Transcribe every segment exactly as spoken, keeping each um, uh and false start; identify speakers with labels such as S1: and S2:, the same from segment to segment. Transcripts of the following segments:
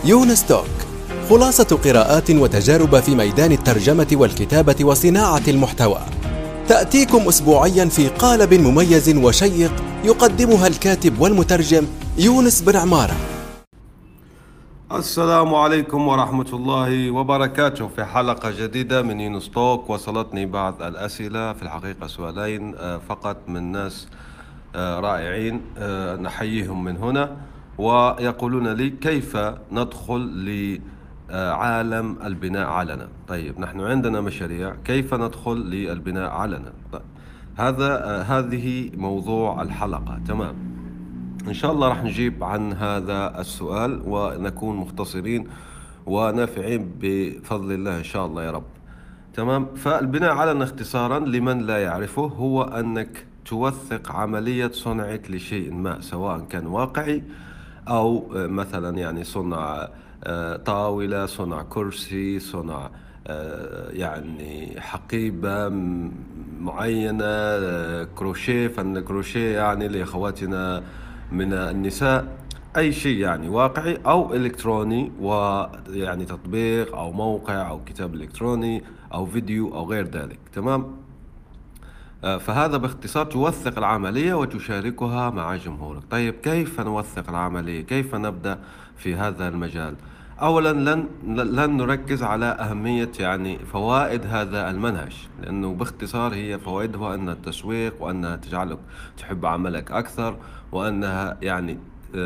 S1: يونس توك، خلاصة قراءات وتجارب في ميدان الترجمة والكتابة وصناعة المحتوى، تأتيكم أسبوعيا في قالب مميز وشيق يقدمها الكاتب والمترجم يونس بن عمارة.
S2: السلام عليكم ورحمة الله وبركاته. في حلقة جديدة من يونس توك وصلتني بعض الأسئلة، في الحقيقة سؤالين فقط من ناس رائعين نحييهم من هنا، ويقولون لي كيف ندخل لعالم البناء علنا. طيب نحن عندنا مشاريع، كيف ندخل للبناء علنا؟ طيب هذا هذه موضوع الحلقة. تمام، إن شاء الله راح نجيب عن هذا السؤال ونكون مختصرين ونافعين بفضل الله إن شاء الله يا رب. تمام، فالبناء علنا اختصارا لمن لا يعرفه هو أنك توثق عملية صنعك لشيء ما، سواء كان واقعي أو مثلا يعني صنع طاولة، صنع كرسي، صنع يعني حقيبة معينة، كروشيه، فن كروشيه يعني لأخواتنا من النساء، أي شيء يعني واقعي أو إلكتروني، ويعني تطبيق أو موقع أو كتاب إلكتروني أو فيديو أو غير ذلك. تمام، فهذا باختصار توثق العملية وتشاركها مع جمهورك. طيب كيف نوثق العملية؟ كيف نبدأ في هذا المجال؟ أولا لن لن نركز على أهمية يعني فوائد هذا المنهج، لأنه باختصار هي فوائدها أن التسويق، وأنها تجعلك تحب عملك أكثر، وأنها يعني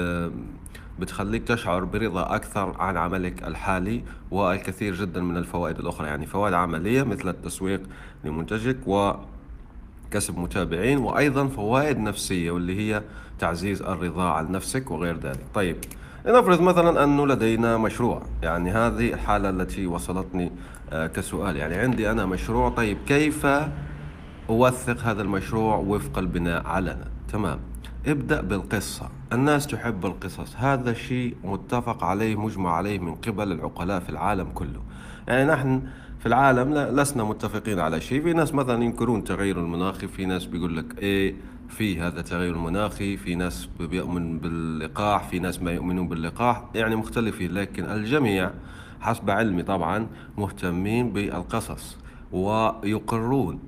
S2: بتخليك تشعر برضا أكثر عن عملك الحالي، والكثير جدا من الفوائد الأخرى، يعني فوائد عملية مثل التسويق لمنتجك وكسب متابعين، وأيضا فوائد نفسية واللي هي تعزيز الرضا عن نفسك وغير ذلك. طيب لنفرض مثلا أنه لدينا مشروع، يعني هذه الحالة التي وصلتني كسؤال، يعني عندي أنا مشروع. طيب كيف أوثق هذا المشروع وفق البناء علنا؟ تمام، ابدأ بالقصة. الناس تحب القصص، هذا شيء متفق عليه مجمع عليه من قبل العقلاء في العالم كله. يعني نحن في العالم لسنا متفقين على شيء. في ناس مثلا ينكرون التغير المناخي، في ناس بيقول لك ايه في هذا التغير المناخي، في ناس بيؤمن باللقاح، في ناس ما يؤمنون باللقاح، يعني مختلفين، لكن الجميع حسب علمي طبعا مهتمين بالقصص ويقرون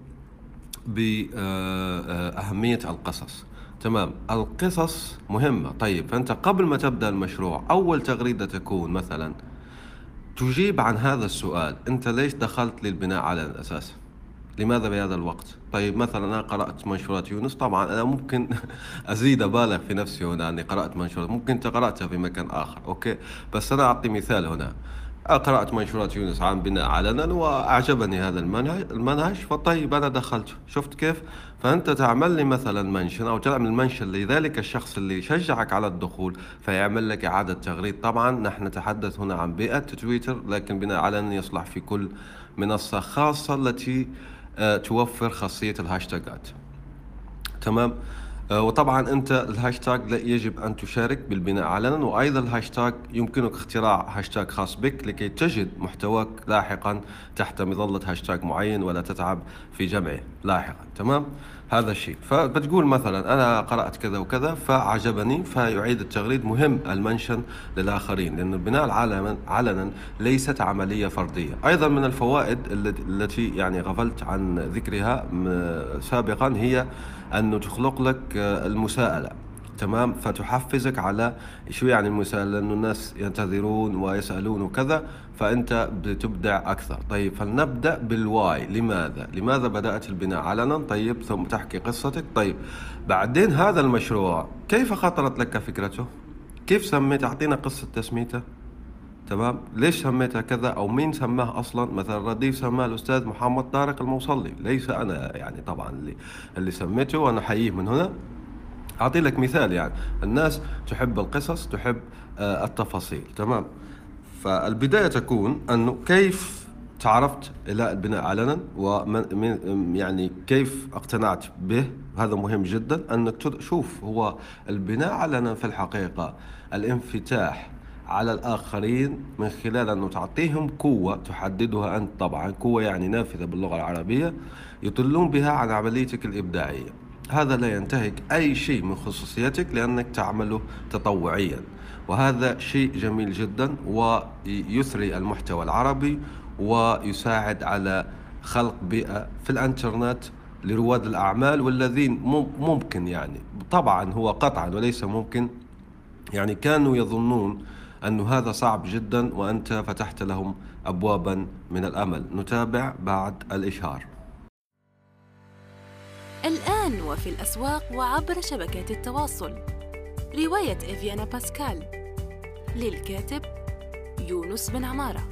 S2: بأهمية القصص. تمام، القصص مهمة. طيب فأنت قبل ما تبدأ المشروع أول تغريدة تكون مثلا تجيب عن هذا السؤال: أنت ليش دخلت للبناء على الأساس؟ لماذا بهذا الوقت؟ طيب مثلا أنا قرأت منشورات يونس، طبعا أنا ممكن أزيد أبالغ في نفسي هنا أني قرأت منشورات، ممكن أنت قرأتها في مكان آخر، أوكي، بس أنا أعطي مثال هنا. قرأت منشورات يونس عن بناء علنا وأعجبني هذا المنهج المنهج فطيب أنا دخلت. شفت كيف؟ فأنت تعمل لي مثلا منشن أو تعمل منشن لذلك الشخص اللي يشجعك على الدخول، فيعمل لك إعادة تغريد. طبعا نحن نتحدث هنا عن بيئة تويتر، لكن بناء علنا يصلح في كل منصة، خاصة التي توفر خاصية الهاشتاجات. تمام، وطبعا انت الهاشتاج يجب ان تشارك بالبناء علنا، وايضا الهاشتاج يمكنك اختراع هاشتاج خاص بك لكي تجد محتواك لاحقا تحت مظلة هاشتاج معين ولا تتعب في جمعه لاحقا. تمام، هذا الشيء. فبتقول مثلا انا قرأت كذا وكذا فعجبني، فيعيد التغريد. مهم المنشن للاخرين، لان البناء علنا ليست عملية فردية. ايضا من الفوائد التي يعني غفلت عن ذكرها سابقا هي أنه تخلق لك المساءلة. تمام، فتحفزك على شو يعني المساءلة، لأنه الناس ينتظرون ويسألون وكذا، فأنت بتبدع أكثر. طيب فلنبدأ بالواي. لماذا لماذا بدأت البناء علنا؟ طيب ثم تحكي قصتك. طيب بعدين هذا المشروع كيف خطرت لك فكرته؟ كيف سميت؟ أعطينا قصة تسميته. تمام، ليش سميتها كذا، او مين سماه اصلا؟ مثلا رديف سماه الاستاذ محمد طارق الموصلي، ليس انا يعني طبعا اللي اللي سميته، وانا احييه من هنا. اعطي لك مثال، يعني الناس تحب القصص، تحب آه التفاصيل. تمام، فالبداية تكون انه كيف تعرفت الى البناء علنا، ومن يعني كيف اقتنعت به. هذا مهم جدا انك تشوف هو البناء علنا في الحقيقة الانفتاح على الآخرين من خلال أنه تعطيهم قوة تحددها أنت، طبعا قوة يعني نافذة باللغة العربية يطلون بها عن عمليتك الإبداعية. هذا لا ينتهك أي شيء من خصوصيتك لأنك تعمله تطوعيا، وهذا شيء جميل جدا ويثري المحتوى العربي ويساعد على خلق بيئة في الانترنت لرواد الأعمال والذين ممكن يعني طبعا هو قطعا وليس ممكن يعني كانوا يظنون أن هذا صعب جدا وأنت فتحت لهم أبوابا من الأمل. نتابع بعد الإشهار.
S3: الآن وفي الأسواق وعبر شبكات التواصل رواية إفيانا باسكال للكاتب يونس بن عمارة.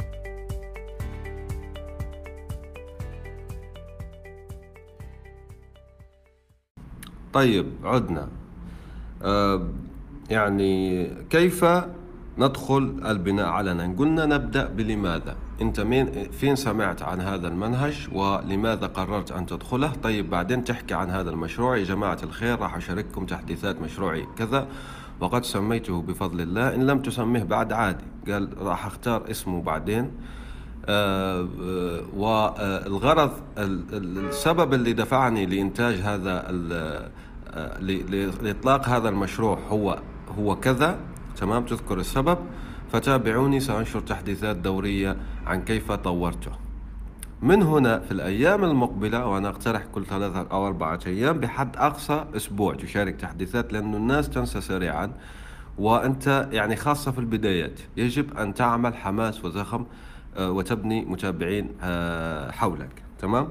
S2: طيب عدنا. أه يعني كيف ندخل البناء علنا؟ قلنا نبدأ بلماذا. انت مين فين سمعت عن هذا المنهج ولماذا قررت ان تدخله؟ طيب بعدين تحكي عن هذا المشروع. يا جماعة الخير راح اشارككم تحديثات مشروعي كذا وقد سميته بفضل الله، ان لم تسميه بعد عادي. قال راح اختار اسمه بعدين. آه والغرض السبب اللي دفعني لإنتاج هذا لإطلاق هذا المشروع هو هو كذا. تمام، تذكر السبب فتابعوني، سأنشر تحديثات دورية عن كيف طورته. من هنا في الأيام المقبلة، وأنا أقترح كل ثلاثة أو أربعة أيام بحد أقصى أسبوع تشارك تحديثات، لأن الناس تنسى سريعا، وأنت يعني خاصة في البدايات يجب أن تعمل حماس وزخم وتبني متابعين حولك. تمام.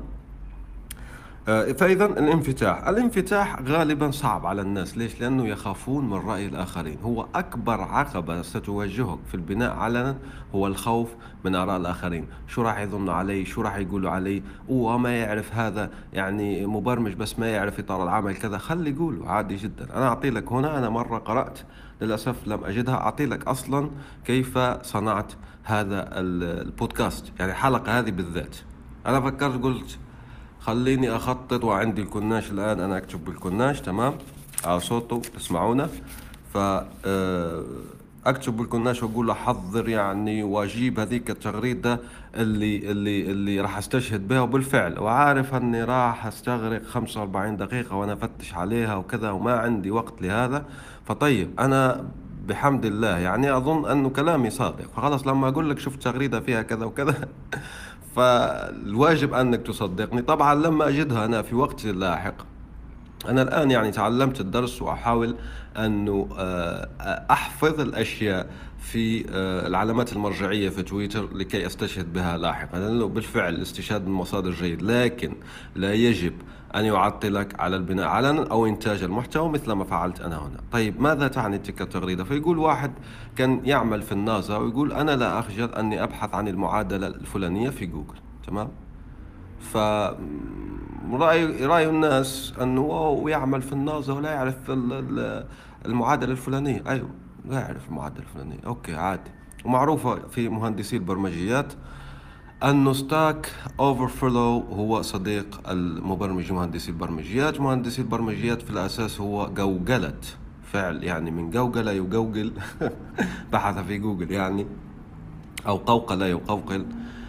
S2: فإذا الانفتاح الانفتاح غالبا صعب على الناس. ليش؟ لأنه يخافون من رأي الآخرين. هو أكبر عقبة ستواجهك في البناء علنا هو الخوف من آراء الآخرين. شو راح يظنوا علي؟ شو راح يقولوا علي؟ وما يعرف هذا يعني مبرمج بس ما يعرف إطار العمل كذا. خلي يقولوا عادي جدا. أنا أعطي لك هنا، أنا مرة قرأت للأسف لم أجدها، أعطي لك أصلا كيف صنعت هذا البودكاست، يعني الحلقة هذه بالذات. أنا فكرت قلت خليني أخطط، وعندي الكناش الآن أنا أكتب بالكناش. تمام، على صوته تسمعونه، فأكتب بالكناش وأقول أحضر يعني وأجيب هذيك التغريدة اللي اللي اللي راح أستشهد بها، وبالفعل وعارف أني راح أستغرق خمسة وأربعين دقيقة وأنا أفتش عليها وكذا وما عندي وقت لهذا. فطيب أنا بحمد الله يعني أظن أنه كلامي صادق، فخلاص لما أقول لك شفت تغريدة فيها كذا وكذا فالواجب أنك تصدقني. طبعا لما أجدها أنا في وقت لاحق، أنا الآن يعني تعلمت الدرس وأحاول أنه أحفظ الأشياء في العلامات المرجعية في تويتر لكي أستشهد بها لاحقا، لأنه بالفعل الاستشهاد من مصادر جيد، لكن لا يجب أن يعطلك على البناء علنا أو إنتاج المحتوى مثل ما فعلت أنا هنا. طيب ماذا تعني تلك التغريدة؟ فيقول واحد كان يعمل في النازا ويقول أنا لا أخجل أني أبحث عن المعادلة الفلانية في جوجل. تمام، ف رأي رأي الناس أنه واو يعمل في النازا ولا يعرف المعادلة الفلانية. أيوة لا يعرف المعادلة الفلانية، أوكي عادي. ومعروفة في مهندسي البرمجيات أنه ستاك أوفرفلو هو صديق المبرمج مهندسي البرمجيات. مهندسي البرمجيات في الأساس هو جوجلة فعل، يعني من جوجل يجوجل بحث في جوجل يعني، أو قوقل يقوقل،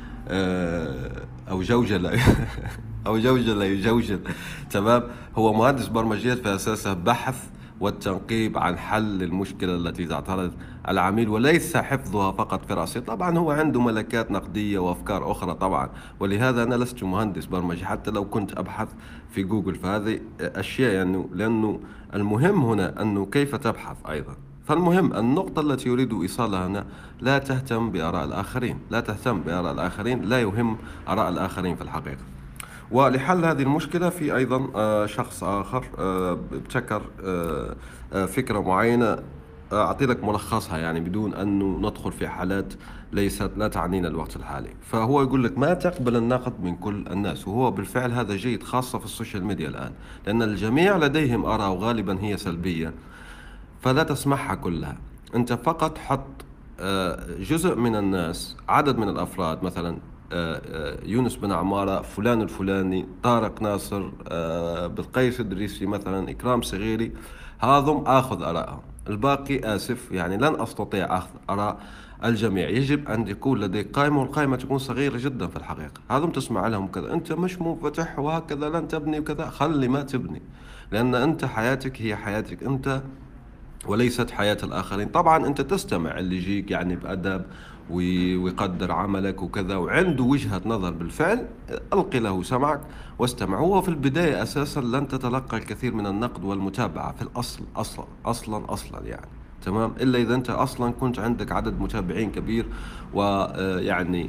S2: أو جوجل أو جوجل يجوجل. تمام، هو مهندس برمجيات في أساسه بحث والتنقيب عن حل المشكلة التي تعترض العميل، وليس حفظها فقط في رأسه. طبعا هو عنده ملكات نقدية وأفكار أخرى طبعا، ولهذا أنا لست مهندس برمجي حتى لو كنت أبحث في جوجل. فهذه أشياء يعني، لأنه المهم هنا أنه كيف تبحث أيضا. فالمهم النقطة التي يريد إيصالها هنا، لا تهتم بآراء الآخرين، لا تهتم بآراء الآخرين، لا يهم آراء الآخرين في الحقيقة. ولحل هذه المشكلة في أيضا شخص آخر ابتكر فكرة معينة، أعطي لك ملخصها يعني بدون أن ندخل في حالات ليست لا تعنينا الوقت الحالي. فهو يقول لك ما تقبل النقد من كل الناس، وهو بالفعل هذا جيد خاصة في السوشيال ميديا الآن، لأن الجميع لديهم آراء وغالبا هي سلبية، فلا تسمعها كلها. أنت فقط حط جزء من الناس، عدد من الأفراد، مثلا يونس بن عمارة، فلان الفلاني، طارق ناصر، بالقيس إدريسي مثلا، إكرام صغيري، هذم آخذ آراءهم. الباقي آسف يعني لن أستطيع أخذ آراء الجميع. يجب أن يكون لديك قائمة، والقائمة تكون صغيرة جدا في الحقيقة. هذم تسمع لهم كذا، أنت مش منفتح وهكذا لن تبني وكذا. خلي ما تبني، لأن أنت حياتك هي حياتك أنت، وليست حياة الآخرين. طبعا أنت تستمع اللي يجيك يعني بأدب ويقدر عملك وكذا وعنده وجهة نظر بالفعل، ألقي له سمعك واستمع. هو في البداية أساسا لن تتلقى الكثير من النقد والمتابعة في الأصل أصلا أصلا أصلا يعني، تمام، إلا إذا أنت أصلا كنت عندك عدد متابعين كبير ويعني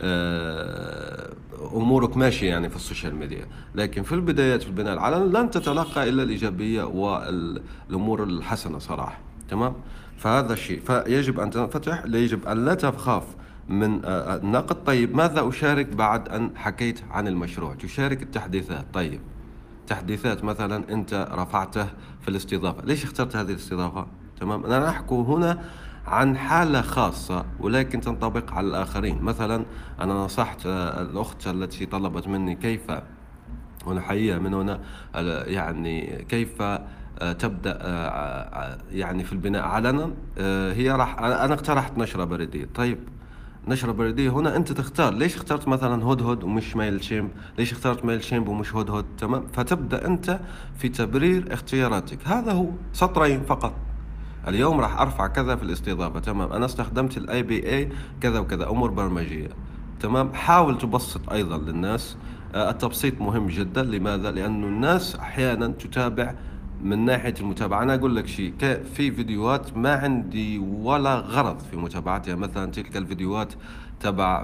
S2: أمورك ماشية يعني في السوشيال ميديا. لكن في البدايات في البناء العلني لن تتلقى إلا الإيجابية والأمور الحسنة صراحة، تمام. فهذا الشيء فيجب أن تنفتح، يجب أن لا تخاف من النقد. طيب ماذا أشارك بعد أن حكيت عن المشروع؟ تشارك التحديثات. طيب تحديثات مثلا أنت رفعته في الاستضافة، ليش اخترت هذه الاستضافة؟ تمام. أنا أحكي هنا عن حالة خاصة ولكن تنطبق على الآخرين. مثلا أنا نصحت الأخت التي طلبت مني كيف، ونحييها من هنا، يعني كيف تبدأ يعني في البناء علنا. هي راح أنا اقترحت نشرة بريدية. طيب نشرة بريدية هنا أنت تختار، ليش اخترت مثلا هدهد ومش ميل شيمب؟ ليش اخترت ميل شيمب ومش هدهد؟ تمام. فتبدأ أنت في تبرير اختياراتك. هذا هو سطرين فقط. اليوم راح أرفع كذا في الاستضافة، تمام، أنا استخدمت الاي بي اي كذا وكذا، أمور برمجية، تمام. حاول تبسط أيضا للناس. التبسيط مهم جدا. لماذا؟ لأنه الناس أحيانا تتابع من ناحية المتابعة. أنا أقول لك شيء، في فيديوهات ما عندي ولا غرض في متابعتها، مثلا تلك الفيديوهات تبع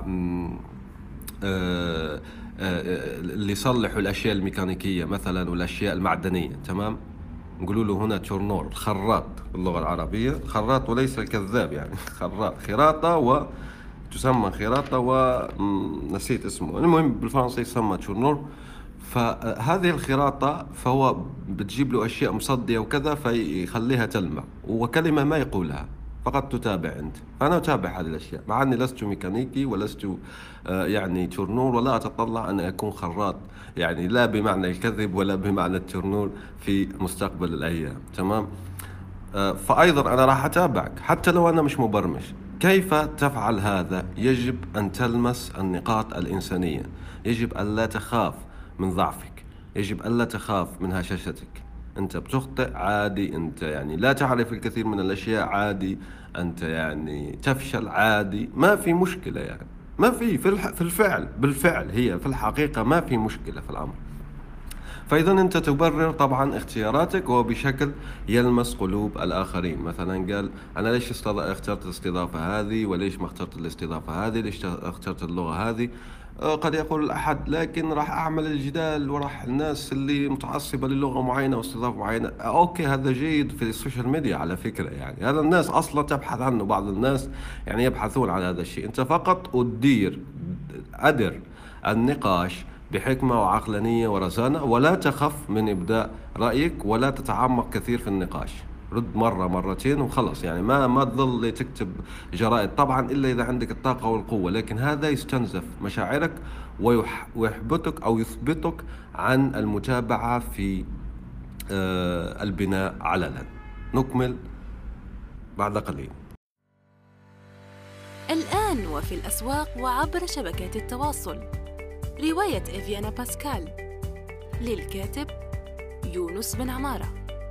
S2: اللي يصلحوا الأشياء الميكانيكية مثلا والأشياء المعدنية، تمام. نقولوا له هنا تورنور، خراط باللغة العربية، خراط وليس الكذاب يعني خراط، خراطة وتسمى خراطة ونسيت اسمه، المهم بالفرنسي يسمى تورنور. فهذه الخراطة فهو بتجيب له أشياء مصدية وكذا فيخليها تلمع، وكلمة ما يقولها، فقط تتابع أنت. فأنا أتابع هذه الأشياء مع أني لست ميكانيكي ولست يعني تورنور، ولا أتطلع أن أكون خراط، يعني لا بمعنى الكذب ولا بمعنى التورنور في مستقبل الأيام، تمام. فأيضا أنا راح أتابعك حتى لو أنا مش مبرمج. كيف تفعل هذا؟ يجب أن تلمس النقاط الإنسانية، يجب أن لا تخاف من ضعفك، يجب أن لا تخاف من هشاشتك. أنت بتخطئ عادي، أنت يعني لا تعرف الكثير من الأشياء عادي، أنت يعني تفشل عادي، ما في مشكلة يعني، ما في في, في الفعل بالفعل هي في الحقيقة ما في مشكلة في الأمر. فإذا أنت تبرر طبعا اختياراتك وبشكل يلمس قلوب الآخرين. مثلا قال أنا ليش اخترت الاستضافة هذه وليش ما اخترت الاستضافة هذه، ليش اخترت اللغة هذه. قد يقول أحد لكن راح أعمل الجدال وراح الناس اللي متعصبة للغة معينة واستضافة معينة. أوكي هذا جيد في السوشيال ميديا على فكرة، يعني هذا الناس أصلا تبحث عنه، بعض الناس يعني يبحثون عن هذا الشيء. أنت فقط أدير أدر النقاش بحكمة وعقلانية ورزانة، ولا تخف من إبداء رأيك ولا تتعمق كثير في النقاش. رد مرة مرتين وخلص، يعني ما ما تظل تكتب جرائد طبعا إلا إذا عندك الطاقة والقوة، لكن هذا يستنزف مشاعرك ويحبطك أو يثبتك عن المتابعة في البناء علنا. نكمل بعد قليل.
S3: الآن وفي الأسواق وعبر شبكات التواصل، رواية إفيانا باسكال للكاتب يونس بن عمارة.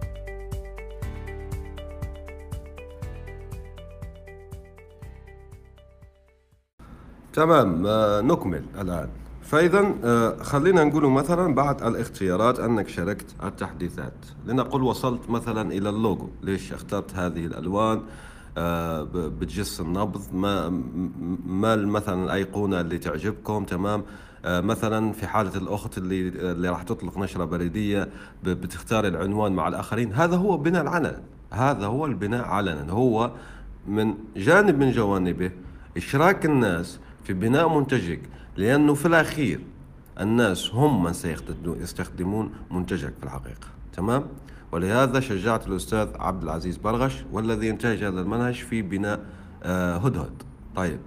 S2: تمام، نكمل الآن. فإذا خلينا نقول مثلا بعد الاختيارات أنك شاركت التحديثات، لنقل وصلت مثلا إلى اللوجو. ليش اخترت هذه الألوان؟ بتجس النبض، ما ما مثلا الأيقونة اللي تعجبكم، تمام. مثلا في حالة الأخت اللي اللي راح تطلق نشرة بريدية بتختار العنوان مع الآخرين. هذا هو بناء العلن، هذا هو البناء علنا، هو من جانب من جوانبه إشراك الناس في بناء منتجك، لأنه في الأخير الناس هم من سيستخدمون منتجك في الحقيقة، تمام. ولهذا شجعت الأستاذ عبد العزيز برغش والذي ينتهج هذا المنهج في بناء هدهد. طيب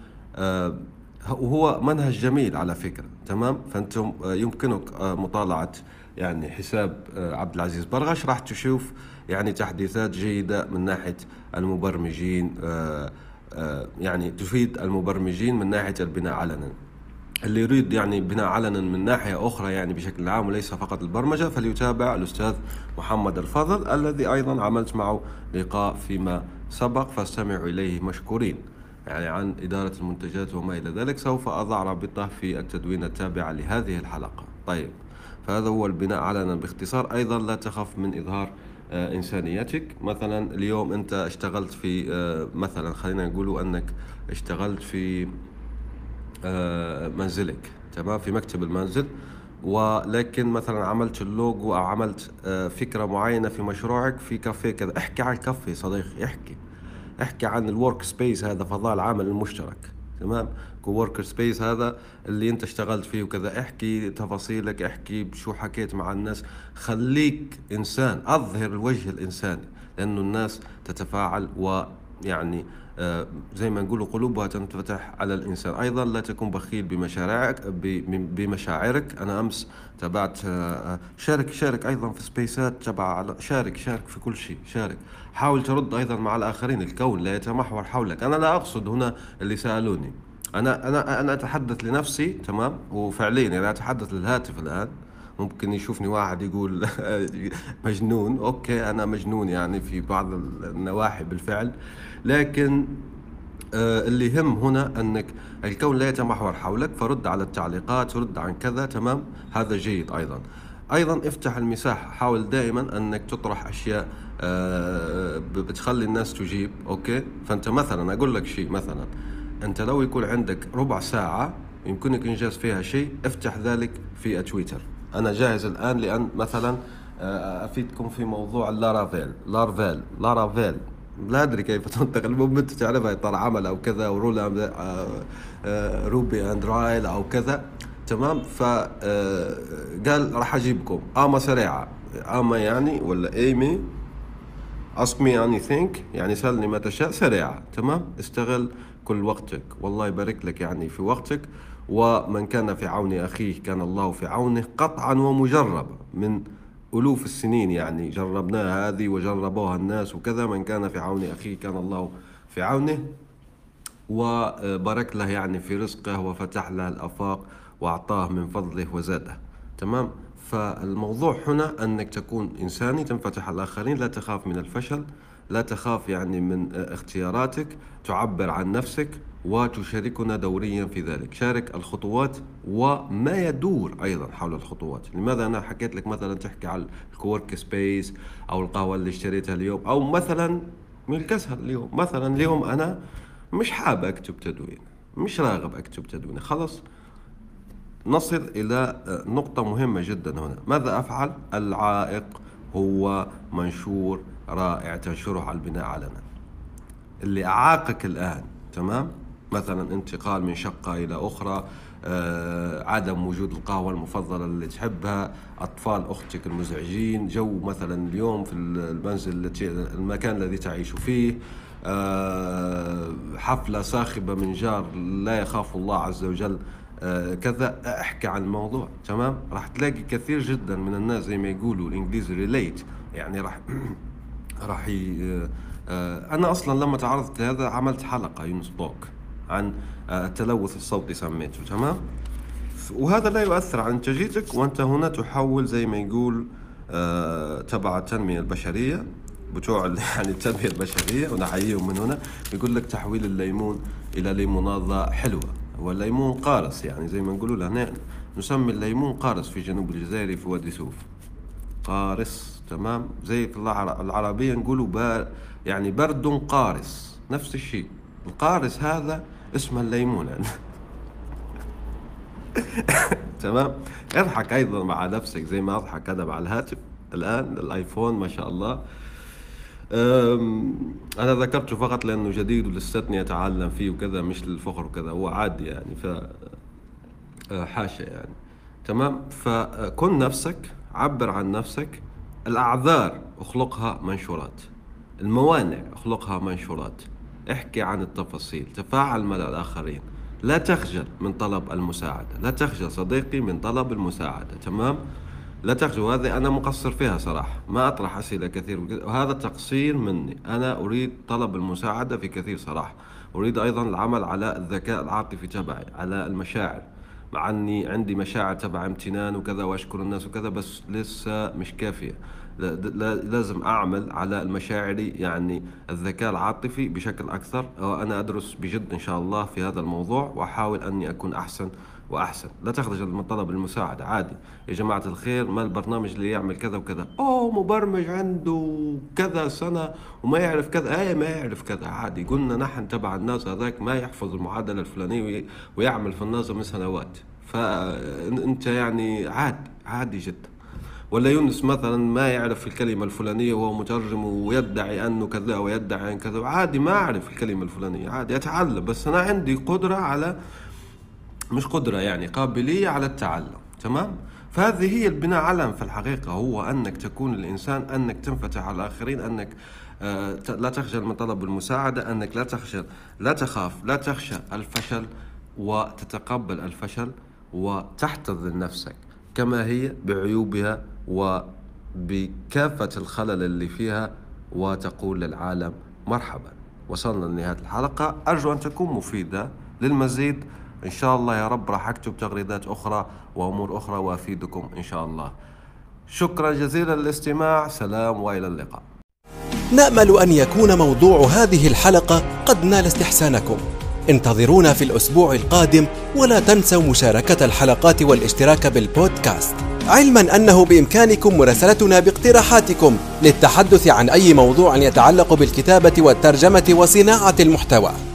S2: وهو منهج جميل على فكرة، تمام. فأنتم يمكنك مطالعة يعني حساب عبد العزيز برغش، راح تشوف يعني تحديثات جيدة من ناحية المبرمجين، يعني تفيد المبرمجين من ناحية البناء علنا. اللي يريد يعني بناء علنا من ناحية أخرى يعني بشكل عام وليس فقط البرمجة، فليتابع الأستاذ محمد الفضل الذي أيضا عملت معه لقاء فيما سبق، فاستمعوا إليه مشكورين، يعني عن إدارة المنتجات وما إلى ذلك. سوف أضع رابطه في التدوين التابع لهذه الحلقة. طيب، فهذا هو البناء علنا باختصار. أيضا لا تخف من إظهار آه إنسانيتك. مثلا اليوم أنت اشتغلت في آه مثلا خلينا نقول أنك اشتغلت في آه منزلك، تمام، في مكتب المنزل، ولكن مثلا عملت اللوجو أو عملت آه فكرة معينة في مشروعك في كافيه كذا. احكي عن الكافيه صديقي، احكي احكي عن الورك سبيس، هذا فضاء العمل المشترك، تمام، كورك سبيس هذا اللي انت اشتغلت فيه وكذا. احكي تفاصيلك، احكي شو حكيت مع الناس، خليك انسان، اظهر الوجه الانساني، لانه الناس تتفاعل ويعني آه زي ما نقولوا قلوبها تنفتح على الانسان. ايضا لا تكون بخيل بمشاعرك بمشاعرك انا امس تابعت آه شارك شارك ايضا في سبيسات تبع، شارك شارك في كل شيء، شارك، حاول ترد ايضا مع الاخرين. الكون لا يتمحور حولك. انا لا اقصد هنا اللي سالوني، انا انا انا اتحدث لنفسي، تمام، وفعليا انا اتحدث للهاتف الان. ممكن يشوفني واحد يقول مجنون، اوكي انا مجنون يعني في بعض النواحي بالفعل، لكن آه اللي يهم هنا انك الكون لا يتمحور حولك، فرد على التعليقات، رد عن كذا، تمام، هذا جيد. ايضا ايضا افتح المساحة، حاول دائما انك تطرح اشياء آه بتخلي الناس تجيب، اوكي. فانت مثلا اقول لك شيء، مثلا انت لو يكون عندك ربع ساعة يمكنك انجاز فيها شيء، افتح ذلك في تويتر. انا جاهز الان لان مثلا افيدكم في موضوع اللارافيل لارفيل لارافيل لا ادري كيف تنطق، المهم انت تعرفها، طال عمل او كذا، ورولا روبي اند رايل او كذا، تمام. فقال راح اجيبكم اما سريعه، اما يعني ولا ايمي ask me anything، يعني سألني ما تشاء، سريعة، تمام. استغل كل وقتك، والله يبارك لك يعني في وقتك. ومن كان في عون أخيه كان الله في عونه، قطعا ومجربة من ألوف السنين، يعني جربناها هذه وجربوها الناس وكذا. من كان في عون أخيه كان الله في عونه، وبارك له يعني في رزقه وفتح له الآفاق وأعطاه من فضله وزاده، تمام. فالموضوع هنا أنك تكون إنساني، تنفتح على الآخرين، لا تخاف من الفشل، لا تخاف يعني من اختياراتك، تعبر عن نفسك وتشاركنا دوريا في ذلك. شارك الخطوات وما يدور أيضا حول الخطوات. لماذا أنا حكيت لك مثلا تحكي على الكورك سبيس أو القهوة اللي اشتريتها اليوم، أو مثلا من الكسل اليوم، مثلا اليوم أنا مش حابة أكتب تدوين، مش راغب أكتب تدوين، خلاص. نصل إلى نقطة مهمة جدا هنا. ماذا أفعل؟ العائق هو منشور رائع تنشره على البناء علنا. اللي أعاقك الآن، تمام، مثلا انتقال من شقة إلى أخرى، آه، عدم وجود القهوة المفضلة اللي تحبها، أطفال أختك المزعجين، جو مثلا اليوم في المنزل التي المكان الذي تعيش فيه، آه، حفلة صاخبة من جار لا يخاف الله عز وجل، آه كذا. احكي عن الموضوع، تمام. راح تلاقي كثير جدا من الناس زي ما يقولوا الانجليزي ريليت، يعني راح راح ي... آه انا اصلا لما تعرضت لهذا عملت حلقة يونس توك عن آه التلوث الصوتي سميته، تمام. وهذا لا يؤثر على انتاجيتك، وانت هنا تحول زي ما يقول آه تبع التنمية البشرية، بتوع يعني التنمية البشرية، ونحييهم من هنا، يقول لك تحويل الليمون الى ليموناضة حلوة، والليمون قارص، يعني زي ما نقولوا له نسمي الليمون قارص في جنوب الجزائر في وادي سوف، قارص، تمام. زي في العربية نقولوا بار يعني برد قارص، نفس الشيء. القارص هذا اسمه الليمون يعني. تمام. اضحك ايضا مع نفسك زي ما اضحك انا مع الهاتف الان، الايفون ما شاء الله. أنا ذكرته فقط لأنه جديد ولستني أتعلم فيه وكذا، مش للفخر وكذا، هو عادي يعني، ف حاشا يعني، تمام. فكن نفسك، عبر عن نفسك. الأعذار اخلقها منشورات، الموانع اخلقها منشورات، احكي عن التفاصيل، تفاعل مع الآخرين، لا تخجل من طلب المساعدة، لا تخجل صديقي من طلب المساعدة، تمام. لا تخجل، وهذه أنا مقصر فيها صراحة، ما أطرح أسئلة كثير، وهذا تقصير مني. أنا أريد طلب المساعدة في كثير صراحة. أريد أيضا العمل على الذكاء العاطفي تبعي، على المشاعر، مع أني عندي مشاعر تبع امتنان وكذا وأشكر الناس وكذا، بس لسه مش كافية. لازم أعمل على المشاعري، يعني الذكاء العاطفي بشكل أكثر. أنا أدرس بجد إن شاء الله في هذا الموضوع، وأحاول أني أكون أحسن وأحسن. لا تخجل من طلب المساعدة، عادي يا جماعة الخير. ما البرنامج اللي يعمل كذا وكذا، أوه مبرمج عنده كذا سنة وما يعرف كذا، أي ما يعرف كذا، عادي. قلنا نحن تبع الناس هذاك ما يحفظ المعادلة الفلانية ويعمل في النظم سنوات، فأنت يعني عادي عادي جدا. ولا يونس مثلا ما يعرف الكلمة الفلانية وهو مترجم ويدعي أنه كذا ويدعي أن كذا، عادي ما أعرف الكلمة الفلانية، عادي أتعلم. بس أنا عندي قدرة على، مش قدرة يعني قابلية على التعلم، تمام؟ فهذه هي البناء علم في الحقيقة، هو أنك تكون الإنسان، أنك تنفتح على الآخرين، أنك آه لا تخجل من طلب المساعدة، أنك لا تخجل، لا تخاف، لا تخشى الفشل، وتتقبل الفشل وتحتضن نفسك كما هي بعيوبها وبكافة الخلل اللي فيها، وتقول للعالم مرحبا. وصلنا لنهاية الحلقة، أرجو أن تكون مفيدة. للمزيد إن شاء الله يا رب راح أكتب تغريدات أخرى وأمور أخرى وأفيدكم إن شاء الله. شكرا جزيلا للاستماع، سلام وإلى اللقاء.
S1: نأمل أن يكون موضوع هذه الحلقة قد نال استحسانكم. انتظرونا في الأسبوع القادم، ولا تنسوا مشاركة الحلقات والاشتراك بالبودكاست، علما أنه بإمكانكم مراسلتنا باقتراحاتكم للتحدث عن أي موضوع يتعلق بالكتابة والترجمة وصناعة المحتوى.